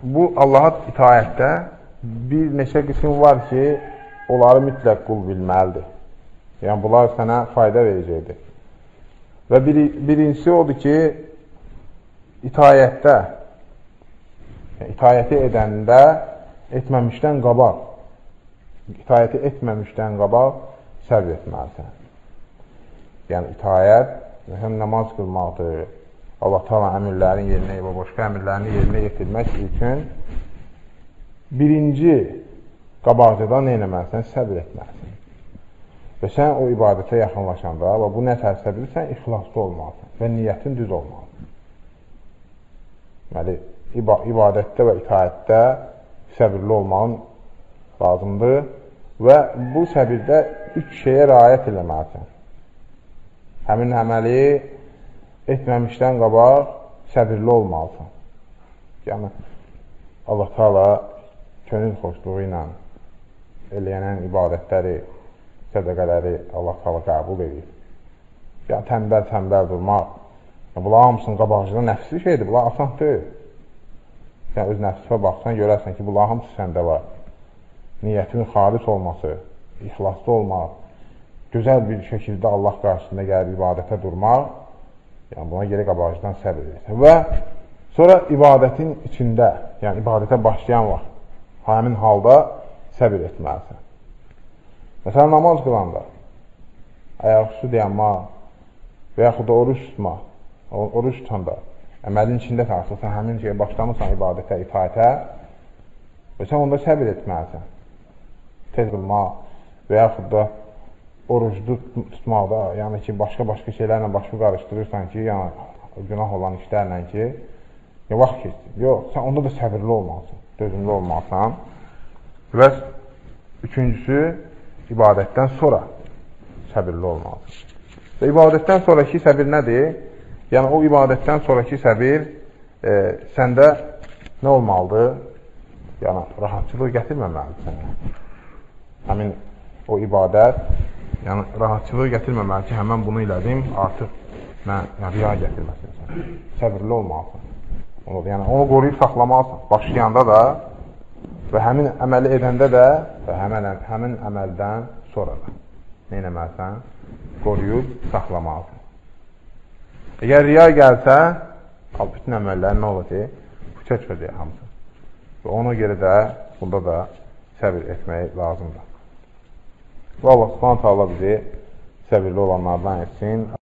bu Allaha itaətdə bir neçə qism var ki, onları mütləq qul bilməlidir. Yəni, bunlar sənə fayda verəcəkdir. Və birincisi odur ki, itaətdə, itaəti edəndə etməmişdən qabaq, itaəti etməmişdən qabaq səbr etməlisən. Yəni, itaət, həm namaz qılmaqdır, Allah Teala əmirlərin yerinə və başqa əmirlərini yerinə yetirmək üçün birinci qabaqcada nə eləməlisən? Səbr etməlisən. Və sən o ibadətə yaxınlaşanda və bu nə təsəvvür sən ixlaslı olmalısan və niyyətin düz olmalıdır. Deməli, ibadətdə və itaətdə səbirli olmağın lazımdır və bu səbirdə 3 şeyə riayət eləməlisən. Həmin əməli etməmişdən qabaq səbirli olmalısan. Yəni, Allah Teala könül xoşluğu ilə eləyənən ibadətləri, sədəqələri Allah Teala qəbul edir. Yəni, tənbəl durmaq. Yəni, bunlar hamısının qabaqcıda nəfsli şeydir, bunlar asan deyil. Yəni, öz nəfsifə baxsan, görərsən ki, bunlar hamısı səndə var. Niyyətin xalis olması, ixlaslı olmaq, gözəl bir şəkildə Allah qarşısında gəlib ibadətə durmaq, yəni buna görə qabaqcıdan səbr edirsən. Və sonra ibadətin içində, yəni ibadətə başlayan vaxt, həmin halda səbir etməlisən. Məsələn, namaz qılanda, ayaqüstü dayanmaq və yaxud da oruç tutmaq, oruç tutanda, əməlin içində tartılsan, həmin şeyə başlamırsan ibadətə, itaətə və sən onda səbir etməlisən. Tez qılmaq və yaxud da oruclu tutmaqda, yəni ki, başqa şeylərlə başqa qarışdırırsan ki, yəni günah olan işlərlə ki, vaxt keçsin. Yox, sən onda da səbirli olmalısın, dözümlü olmalısın. Və üçüncüsü, ibadətdən sonra səbirli olmalısın. Və ibadətdən sonraki səbir nədir? Yəni, o ibadətdən sonraki səbir səndə nə olmalıdır? Yəni, rahatçılıq gətirməməlidir sənə. Həmin o ibadət, yəni, rahatçılığı gətirməməli ki, həmən bunu elədim, artıq mən riya gətirməsin. Səbirli olmalısın. Yəni, onu qoruyub saxlamalısın. Başlayanda da və həmin əməli edəndə də və həmin əməldən sonra da nə eləməlisən? Qoruyub saxlamalısın. Əgər riya gəlsə, bütün əməllər nə olur ki? Puça çıxacaq hamısı. Və ona görə də bunda da səbir etmək lazımdır. Və Allah Subhanahu taala bizi səbirli olanlardan etsin.